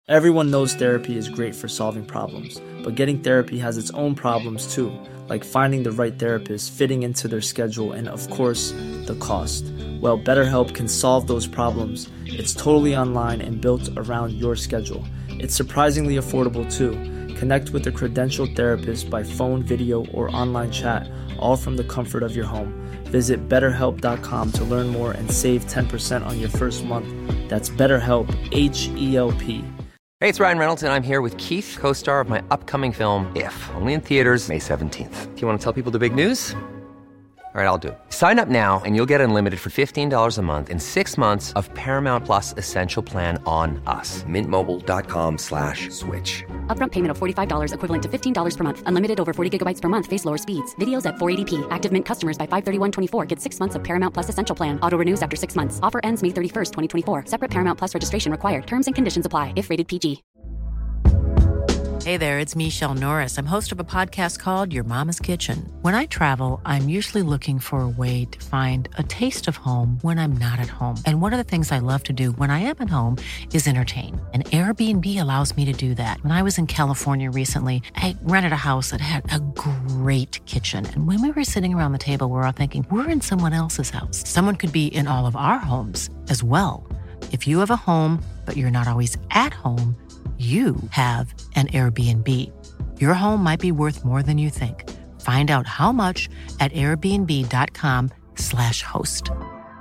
Everyone knows therapy is great for solving problems, but getting therapy has its own problems too, like finding the right therapist, fitting into their schedule, and of course, the cost. Well, BetterHelp can solve those problems. It's totally online and built around your schedule. It's surprisingly affordable too. Connect with a credentialed therapist by phone, video, or online chat, all from the comfort of your home. Visit BetterHelp.com to learn more and save 10% on your first month. That's BetterHelp, H-E-L-P. Hey, it's Ryan Reynolds, and I'm here with Keith, co-star of my upcoming film, If, only in theaters May 17th. Do you want to tell people the big news? All right, I'll do it. Sign up now and you'll get unlimited for $15 a month and 6 months of Paramount Plus Essential Plan on us. MintMobile.com/switch. Upfront payment of $45 equivalent to $15 per month. Unlimited over 40 gigabytes per month. Face lower speeds. Videos at 480p. Active Mint customers by 531.24 get 6 months of Paramount Plus Essential Plan. Auto renews after 6 months. Offer ends May 31st, 2024. Separate Paramount Plus registration required. Terms and conditions apply if rated PG. Hey there, it's Michelle Norris. I'm host of a podcast called Your Mama's Kitchen. When I travel, I'm usually looking for a way to find a taste of home when I'm not at home. And one of the things I love to do when I am at home is entertain. And Airbnb allows me to do that. When I was in California recently, I rented a house that had a great kitchen. And when we were sitting around the table, we're all thinking, we're in someone else's house. Someone could be in all of our homes as well. If you have a home, but you're not always at home, you have an Airbnb. Your home might be worth more than you think. Find out how much at airbnb.com/host.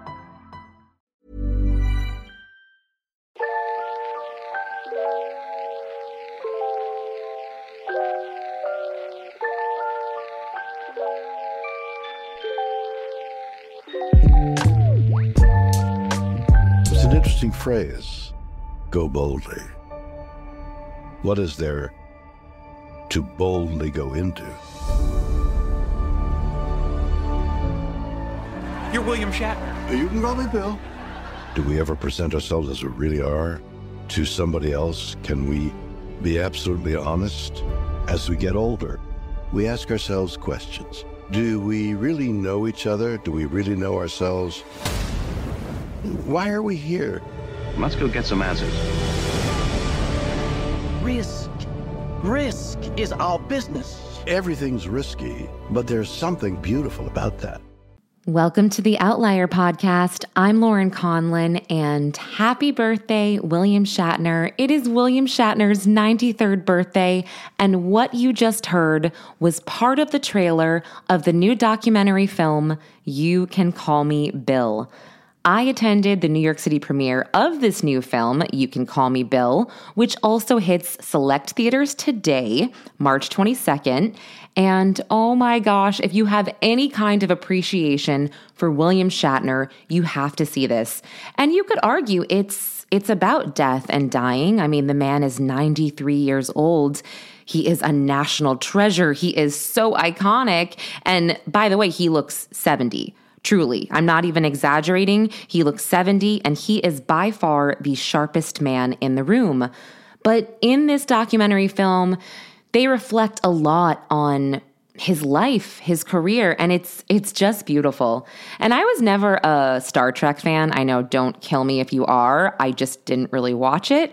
It's an interesting phrase, go boldly. What is there to boldly go into? You're William Shatner. You can call me Bill. Do we ever present ourselves as we really are to somebody else? Can we be absolutely honest? As we get older, we ask ourselves questions. Do we really know each other? Do we really know ourselves? Why are we here? Let's go get some answers. Risk is our business. Everything's risky, but there's something beautiful about that. Welcome to the Outlier Podcast. I'm Lauren Conlin, and happy birthday, William Shatner. It is William Shatner's 93rd birthday, and what you just heard was part of the trailer of the new documentary film, You Can Call Me Bill. I attended the New York City premiere of this new film, You Can Call Me Bill, which also hits select theaters today, March 22nd. And oh my gosh, if you have any kind of appreciation for William Shatner, you have to see this. And you could argue it's about death and dying. I mean, the man is 93 years old. He is a national treasure. He is so iconic. And by the way, he looks 70. Truly, I'm not even exaggerating. He looks 70, and he is by far the sharpest man in the room. But in this documentary film, they reflect a lot on his life, his career, and it's just beautiful. And I was never a Star Trek fan. I know, don't kill me if you are. I just didn't really watch it.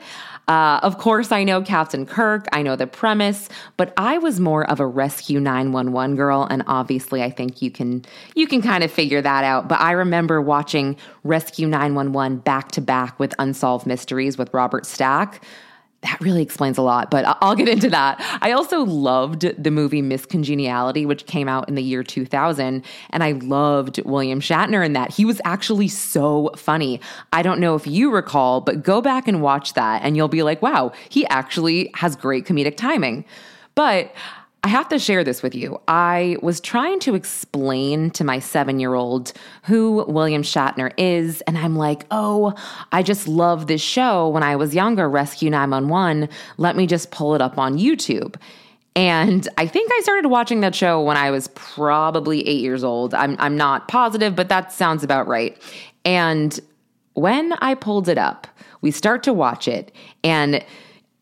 Of course, I know Captain Kirk, I know the premise, but I was more of a Rescue 911 girl, and obviously I think you can kind of figure that out. But I remember watching Rescue 911 back to back with Unsolved Mysteries with Robert Stack. That really explains a lot, but I'll get into that. I also loved the movie Miss Congeniality, which came out in the year 2000, and I loved William Shatner in that. He was actually so funny. I don't know if you recall, but go back and watch that, and you'll be like, wow, he actually has great comedic timing. But I have to share this with you. I was trying to explain to my 7-year-old who William Shatner is, and I'm like, oh, I just love this show when I was younger, Rescue 911. Let me just pull it up on YouTube. And I think I started watching that show when I was probably 8 years old. I'm not positive, but that sounds about right. And when I pulled it up, we start to watch it, and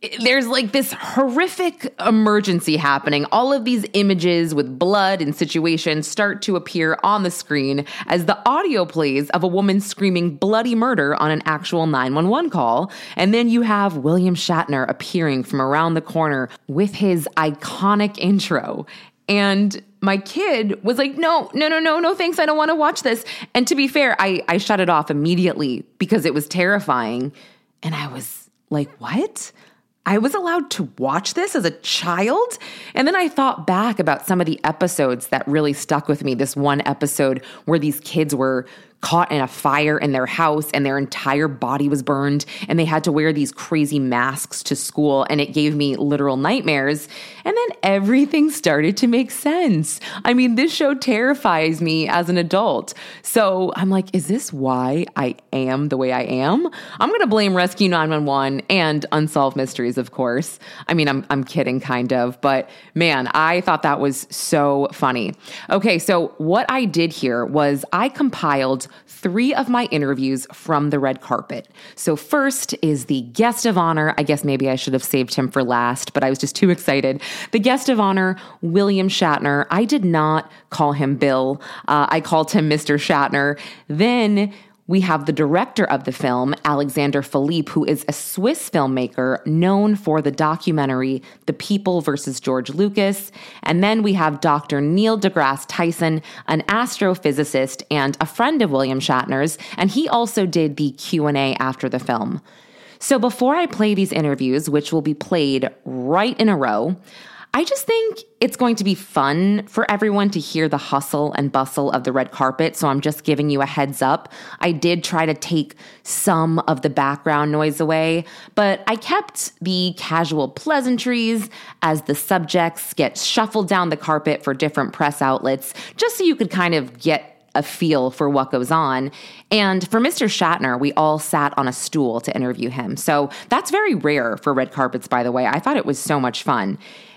there's like this horrific emergency happening. All of these images with blood and situations start to appear on the screen as the audio plays of a woman screaming bloody murder on an actual 911 call. And then you have William Shatner appearing from around the corner with his iconic intro. And my kid was like, no, thanks. I don't want to watch this. And to be fair, I shut it off immediately because it was terrifying. And I was like, what? I was allowed to watch this as a child? And then I thought back about some of the episodes that really stuck with me. This one episode where these kids were caught in a fire in their house and their entire body was burned and they had to wear these crazy masks to school, and it gave me literal nightmares. And then everything started to make sense. I mean, this show terrifies me as an adult. So I'm like, is this why I am the way I am? I'm going to blame Rescue 911 and Unsolved Mysteries, of course. I mean, I'm kidding kind of, but man, I thought that was so funny. Okay, so what I did here was I compiled 3 of my interviews from the red carpet. So first is the guest of honor. I guess maybe I should have saved him for last, but I was just too excited. The guest of honor, William Shatner. I did not call him Bill. I called him Mr. Shatner. Then we have the director of the film, Alexander Philippe, who is a Swiss filmmaker known for the documentary The People versus George Lucas. And then we have Dr. Neil deGrasse Tyson, an astrophysicist and a friend of William Shatner's, and he also did the Q&A after the film. So before I play these interviews, which will be played right in a row, I just think it's going to be fun for everyone to hear the hustle and bustle of the red carpet, so I'm just giving you a heads up. I did try to take some of the background noise away, but I kept the casual pleasantries as the subjects get shuffled down the carpet for different press outlets, just so you could kind of get a feel for what goes on. And for Mr. Shatner, we all sat on a stool to interview him. So that's very rare for red carpets, by the way. I thought it was so much fun.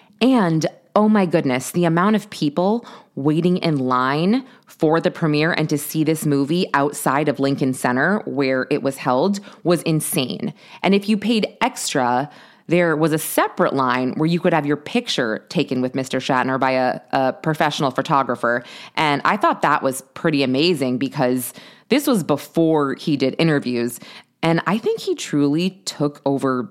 And oh my goodness, the amount of people waiting in line for the premiere and to see this movie outside of Lincoln Center where it was held was insane. And if you paid extra, there was a separate line where you could have your picture taken with Mr. Shatner by a professional photographer. And I thought that was pretty amazing because this was before he did interviews. And I think he truly took over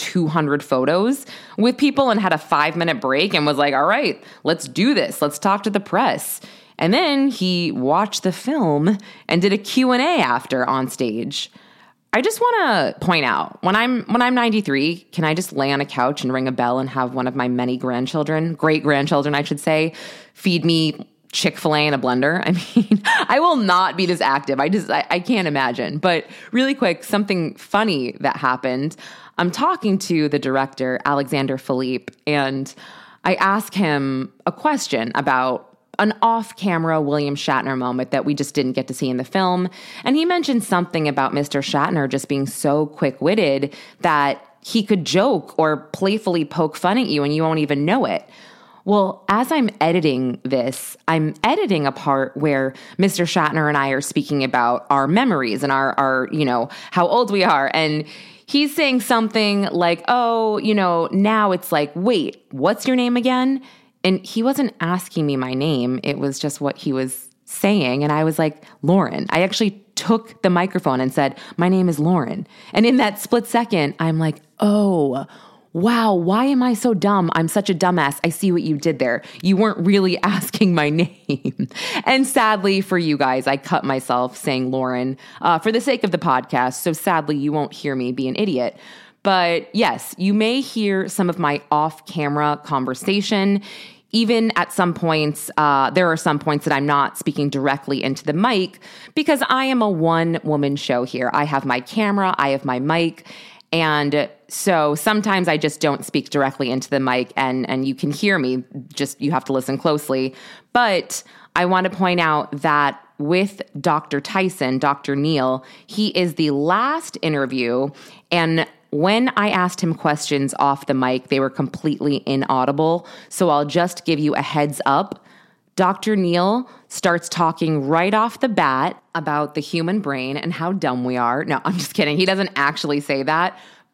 200 photos with people and had a 5-minute break and was like, all right, let's do this. Let's talk to the press. And then he watched the film and did a Q&A after on stage. I just want to point out, when I'm 93, can I just lay on a couch and ring a bell and have one of my many grandchildren, great-grandchildren, I should say, feed me Chick-fil-A in a blender? I mean, I will not be this active. I can't imagine. But really quick, something funny that happened. I'm talking to the director, Alexander Philippe, and I ask him a question about an off-camera William Shatner moment that we just didn't get to see in the film. And he mentioned something about Mr. Shatner just being so quick-witted that he could joke or playfully poke fun at you and you won't even know it. Well, as I'm editing this, I'm editing a part where Mr. Shatner and I are speaking about our memories and our how old we are. And he's saying something like, oh, now it's like, wait, what's your name again? And he wasn't asking me my name. It was just what he was saying. And I was like, Lauren. I actually took the microphone and said, my name is Lauren. And in that split second, I'm like, oh, wow, why am I so dumb? I'm such a dumbass. I see what you did there. You weren't really asking my name. And sadly for you guys, I cut myself saying Lauren for the sake of the podcast. So sadly, you won't hear me be an idiot. But yes, you may hear some of my off-camera conversation. Even at some points, there are some points that I'm not speaking directly into the mic because I am a one-woman show here. I have my camera, I have my mic, and so sometimes I just don't speak directly into the mic and you can hear me, just you have to listen closely. But I want to point out that with Dr. Tyson, Dr. Neil, he is the last interview, and when I asked him questions off the mic, they were completely inaudible. So I'll just give you a heads up. Dr. Neil starts talking right off the bat about the human brain and how dumb we are. No, I'm just kidding. He doesn't actually say that.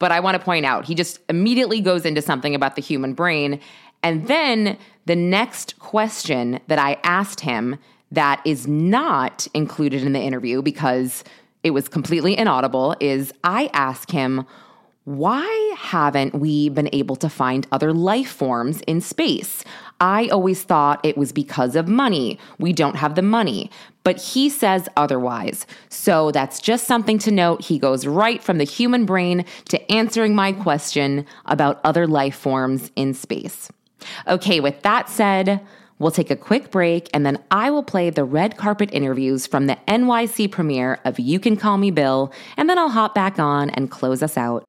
But I want to point out, he just immediately goes into something about the human brain. And then the next question that I asked him that is not included in the interview because it was completely inaudible is I asked him, why haven't we been able to find other life forms in space? I always thought it was because of money. We don't have the money. But he says otherwise. So that's just something to note. He goes right from the human brain to answering my question about other life forms in space. Okay, with that said, we'll take a quick break, and then I will play the red carpet interviews from the NYC premiere of You Can Call Me Bill, and then I'll hop back on and close us out.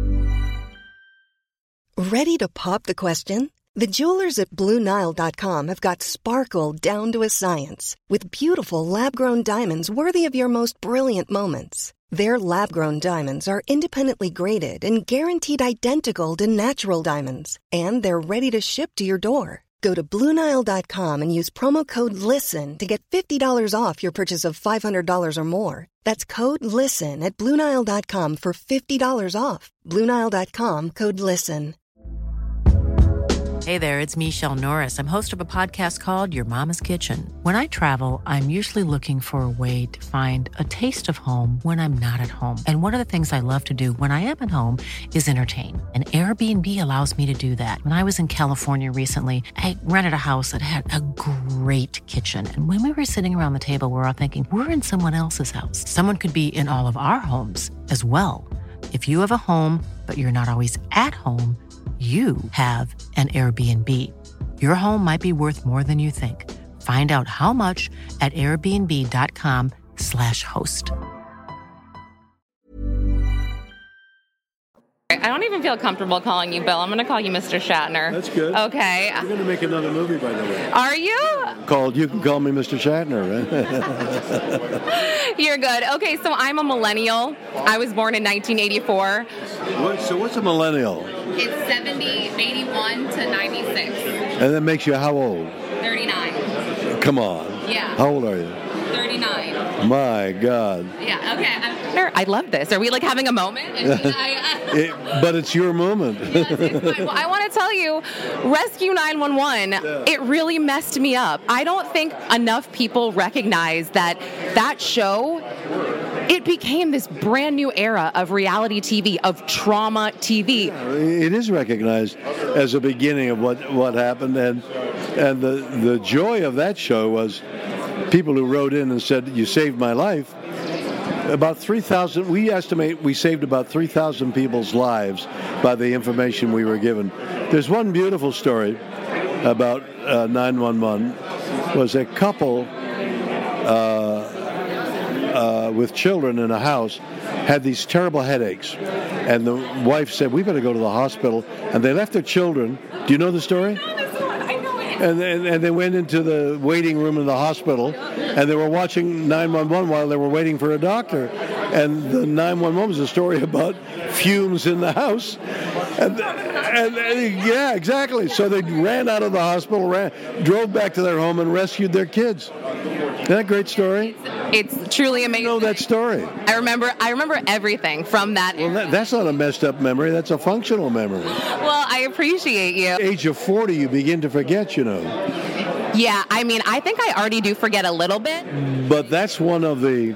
Ready to pop the question? The jewelers at BlueNile.com have got sparkle down to a science with beautiful lab-grown diamonds worthy of your most brilliant moments. Their lab-grown diamonds are independently graded and guaranteed identical to natural diamonds, and they're ready to ship to your door. Go to BlueNile.com and use promo code LISTEN to get $50 off your purchase of $500 or more. That's code LISTEN at BlueNile.com for $50 off. BlueNile.com, code LISTEN. Hey there, it's Michelle Norris. I'm host of a podcast called Your Mama's Kitchen. When I travel, I'm usually looking for a way to find a taste of home when I'm not at home. And one of the things I love to do when I am at home is entertain. And Airbnb allows me to do that. When I was in California recently, I rented a house that had a great kitchen. And when we were sitting around the table, we were all thinking, we're in someone else's house. Someone could be in all of our homes as well. If you have a home, but you're not always at home, you have an Airbnb. Your home might be worth more than you think. Find out how much at airbnb.com/host. I don't even feel comfortable calling you Bill. I'm going to call you Mr. Shatner. That's good. Okay. We're going to make another movie, by the way. Are you? Called You Can Call Me Mr. Shatner, right? You're good. Okay, so I'm a millennial. I was born in 1984. So what's a millennial? It's 81 to 96. And that makes you how old? 39. Come on. Yeah. How old are you? 39. My God. Yeah, okay. I love this. Are we like having a moment? But it's your moment. Yes, it's fine. Well, I want to tell you, Rescue 911, It really messed me up. I don't think enough people recognize that show, it became this brand new era of reality TV, of trauma TV. It is recognized as a beginning of what happened, and the joy of that show was people who wrote in and said, "You saved my life." About 3,000, we estimate we saved about 3,000 people's lives by the information we were given. There's one beautiful story about 911. Was a couple with children in a house had these terrible headaches, and the wife said, "We better go to the hospital," and they left their children. Do you know the story? And they went into the waiting room in the hospital, and they were watching 911 while they were waiting for a doctor. And the 911 was a story about fumes in the house. And yeah, exactly. So they ran out of the hospital, drove back to their home, and rescued their kids. Isn't that a great story? It's truly amazing. You know that story. I remember everything from that. Well, that's not a messed up memory. That's a functional memory. Well, I appreciate you. At the age of 40, you begin to forget, you know. Yeah, I mean, I think I already do forget a little bit. But that's one of the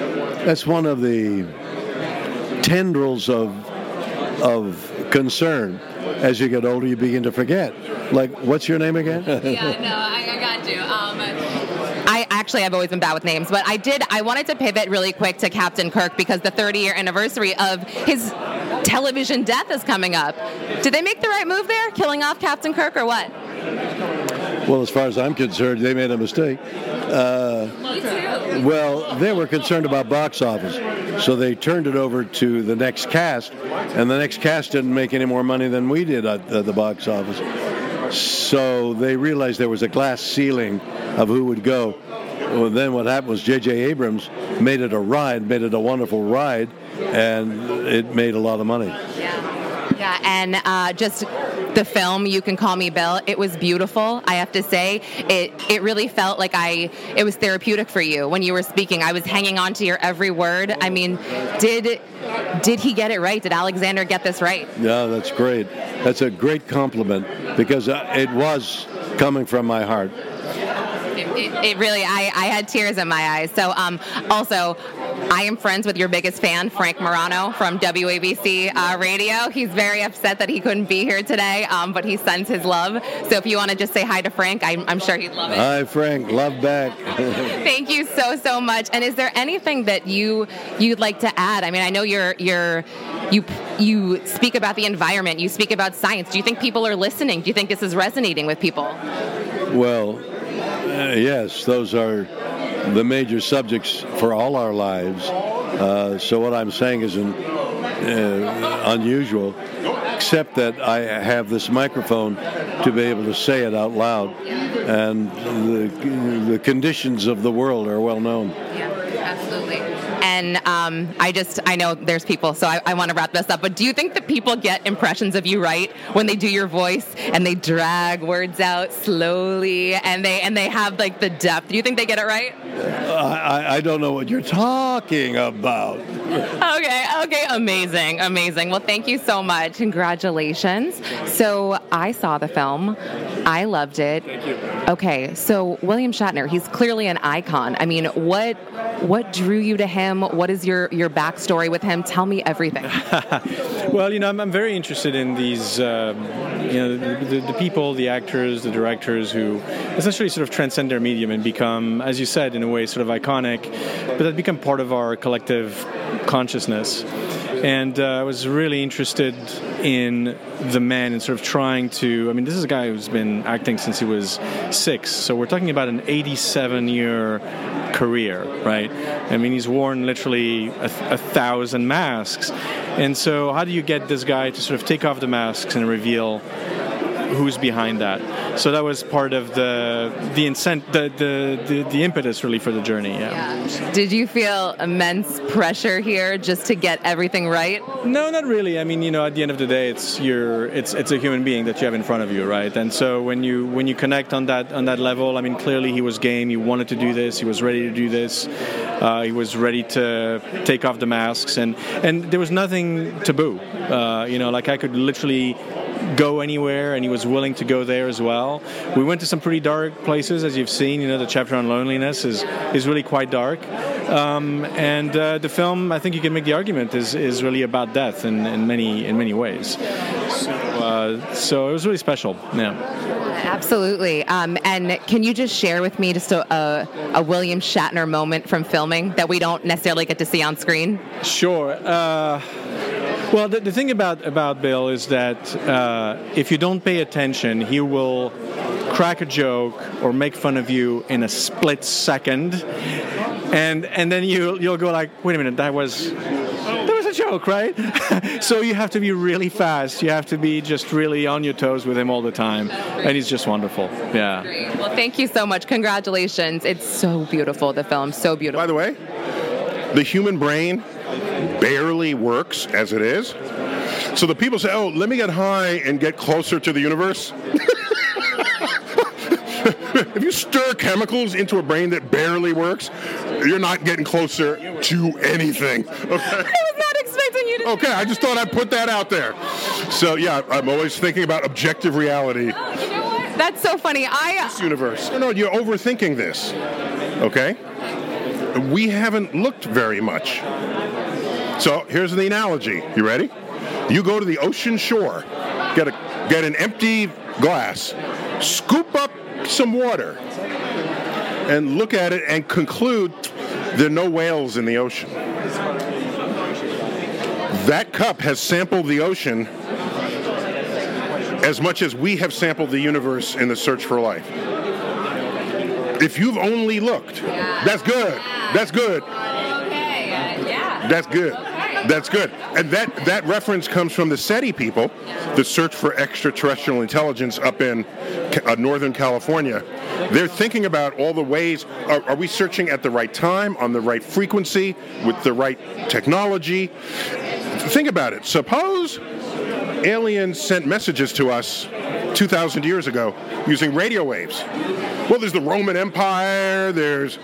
tendrils of concern. As you get older, you begin to forget. Like, what's your name again? Yeah, no, I got you. I've always been bad with names, but I wanted to pivot really quick to Captain Kirk because the 30-year anniversary of his television death is coming up. Did they make the right move there, killing off Captain Kirk, or what? Well, as far as I'm concerned, they made a mistake. Me too. Well, they were concerned about box office, so they turned it over to the next cast, and the next cast didn't make any more money than we did at the box office. So they realized there was a glass ceiling of who would go. Well, then what happened was J.J. Abrams made it a wonderful ride, and it made a lot of money. Yeah, And just the film, You Can Call Me Bill, it was beautiful, I have to say. It really felt like it was therapeutic for you when you were speaking. I was hanging on to your every word. I mean, did he get it right? Did Alexander get this right? Yeah, that's great. That's a great compliment because it was coming from my heart. It really, I had tears in my eyes. So also, I am friends with your biggest fan, Frank Morano from WABC Radio. He's very upset that he couldn't be here today, but he sends his love. So if you want to just say hi to Frank, I'm sure he'd love it. Hi, Frank. Love back. Thank you so much. And is there anything that you'd like to add? I mean, I know you speak about the environment, you speak about science. Do you think people are listening? Do you think this is resonating with people? Well, yes, those are the major subjects for all our lives. So what I'm saying isn't unusual, except that I have this microphone to be able to say it out loud. And the conditions of the world are well known. Yeah, absolutely. And I know there's people, so I want to wrap this up. But do you think that people get impressions of you right when they do your voice and they drag words out slowly and they have like the depth? Do you think they get it right? I don't know what you're talking about. Okay, amazing. Well, thank you so much. Congratulations. So I saw the film. I loved it. Thank you. Okay, so William Shatner, he's clearly an icon. I mean, what drew you to him? What is your backstory with him? Tell me everything. Well, I'm very interested in these, the people, the actors, the directors who essentially sort of transcend their medium and become, as you said, in a way sort of iconic, but that become part of our collective consciousness. And I was really interested in the man and sort of trying to, this is a guy who's been acting since he was 6, so we're talking about an 87-year career, right? He's worn literally 1,000 masks. And so how do you get this guy to sort of take off the masks and reveal who's behind that? So that was part of the impetus really for the journey. Yeah. Did you feel immense pressure here just to get everything right? No, not really. At the end of the day, it's a human being that you have in front of you, right? And so when you connect on that level, clearly he was game. He wanted to do this. He was ready to do this. He was ready to take off the masks, and there was nothing taboo. I could literally go anywhere, and he was willing to go there as well. We went to some pretty dark places, as you've seen. The chapter on loneliness is really quite dark. And the film, I think you can make the argument, is really about death in many ways. So it was really special. Yeah. Absolutely. And can you just share with me just a William Shatner moment from filming that we don't necessarily get to see on screen? Sure. Well, the thing about Bill is that if you don't pay attention, he will crack a joke or make fun of you in a split second, and then you'll go like, wait a minute, that was a joke, right? So you have to be really fast. You have to be just really on your toes with him all the time, and he's just wonderful. Yeah. Great. Well, thank you so much. Congratulations. It's so beautiful. The film, so beautiful. By the way, the human brain barely works as it is. So the people say, oh, let me get high and get closer to the universe. If you stir chemicals into a brain that barely works, you're not getting closer to anything. Okay? I was not expecting you to. Okay, I just thought I'd put that out there. So yeah, I'm always thinking about objective reality. Oh, you know what? That's so funny. This universe. No, you're overthinking this. Okay? We haven't looked very much. So here's the analogy. You ready? You go to the ocean shore, get an empty glass, scoop up some water, and look at it and conclude there are no whales in the ocean. That cup has sampled the ocean as much as we have sampled the universe in the search for life. If you've only looked, that's good. That's good. Okay. Yeah. That's good. That's good. And that reference comes from the SETI people, the Search for Extraterrestrial Intelligence up in Northern California. They're thinking about all the ways, are we searching at the right time, on the right frequency, with the right technology? Think about it. Suppose aliens sent messages to us 2,000 years ago using radio waves. Well, there's the Roman Empire, there's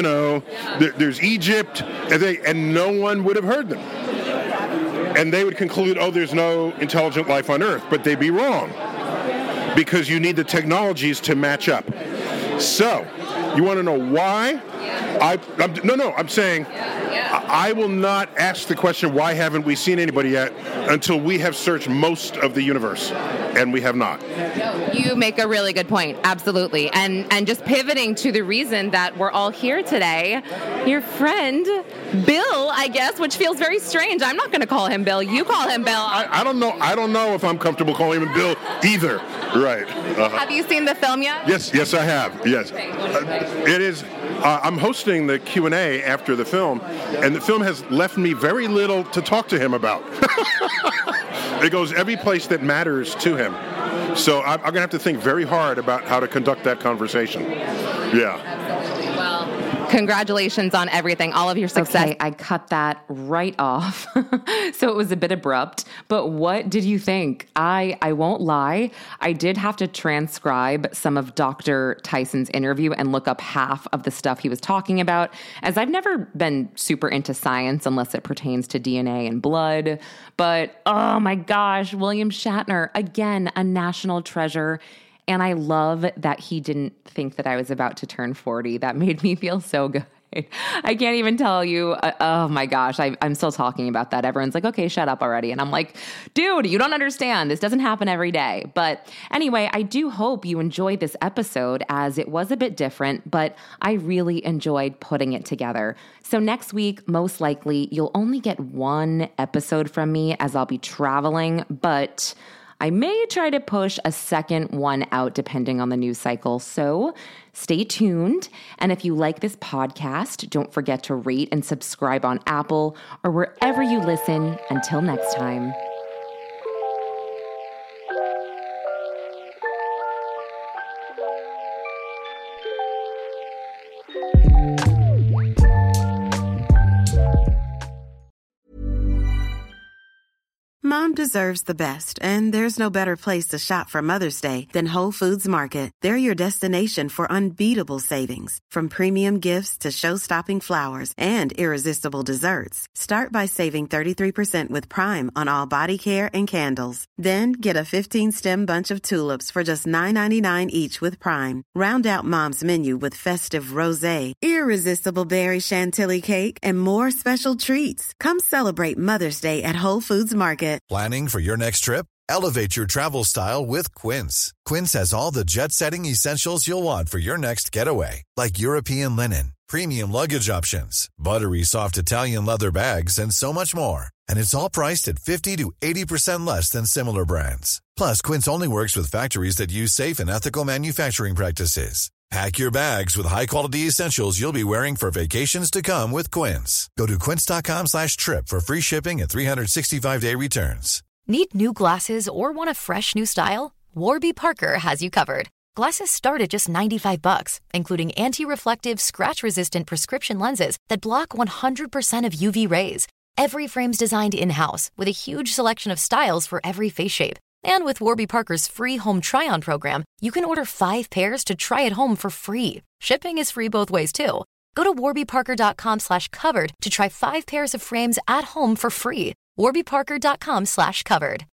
Egypt, and no one would have heard them. And they would conclude, there's no intelligent life on Earth, but they'd be wrong, because you need the technologies to match up. So, you want to know why? I'm saying I will not ask the question, why haven't we seen anybody yet, until we have searched most of the universe, and we have not. You make a really good point, absolutely. And just pivoting to the reason that we're all here today, your friend Bill, I guess, which feels very strange. I'm not going to call him Bill. You call him Bill. I don't know. I don't know if I'm comfortable calling him Bill either. Right. Have you seen the film yet? Yes, I have. Yes. It is. I'm hosting the Q&A after the film, and the film has left me very little to talk to him about. It goes every place that matters to him. So I'm going to have to think very hard about how to conduct that conversation. Yeah. Absolutely. Well, congratulations on everything, all of your success. Okay, I cut that right off. So it was a bit abrupt, but what did you think? I won't lie. I did have to transcribe some of Dr. Tyson's interview and look up half of the stuff he was talking about, as I've never been super into science unless it pertains to DNA and blood. But oh my gosh, William Shatner, again, a national treasure. And I love that he didn't think that I was about to turn 40. That made me feel so good. I can't even tell you. Oh my gosh, I'm still talking about that. Everyone's like, okay, shut up already. And I'm like, dude, you don't understand. This doesn't happen every day. But anyway, I do hope you enjoyed this episode, as it was a bit different, but I really enjoyed putting it together. So next week, most likely, you'll only get one episode from me, as I'll be traveling, but I may try to push a second one out depending on the news cycle. So stay tuned. And if you like this podcast, don't forget to rate and subscribe on Apple or wherever you listen. Until next time. Mom deserves the best, and there's no better place to shop for Mother's Day than Whole Foods Market. They're your destination for unbeatable savings, from premium gifts to show-stopping flowers and irresistible desserts. Start by saving 33% with Prime on all body care and candles. Then get a 15-stem bunch of tulips for just $9.99 each with Prime. Round out Mom's menu with festive rosé, irresistible berry chantilly cake, and more special treats. Come celebrate Mother's Day at Whole Foods Market. Planning for your next trip? Elevate your travel style with Quince. Quince has all the jet-setting essentials you'll want for your next getaway, like European linen, premium luggage options, buttery soft Italian leather bags, and so much more. And it's all priced at 50 to 80% less than similar brands. Plus, Quince only works with factories that use safe and ethical manufacturing practices. Pack your bags with high-quality essentials you'll be wearing for vacations to come with Quince. Go to quince.com/trip for free shipping and 365-day returns. Need new glasses or want a fresh new style? Warby Parker has you covered. Glasses start at just $95, including anti-reflective, scratch-resistant prescription lenses that block 100% of UV rays. Every frame's designed in-house with a huge selection of styles for every face shape. And with Warby Parker's free home try-on program, you can order 5 pairs to try at home for free. Shipping is free both ways, too. Go to warbyparker.com/covered to try 5 pairs of frames at home for free. warbyparker.com/covered.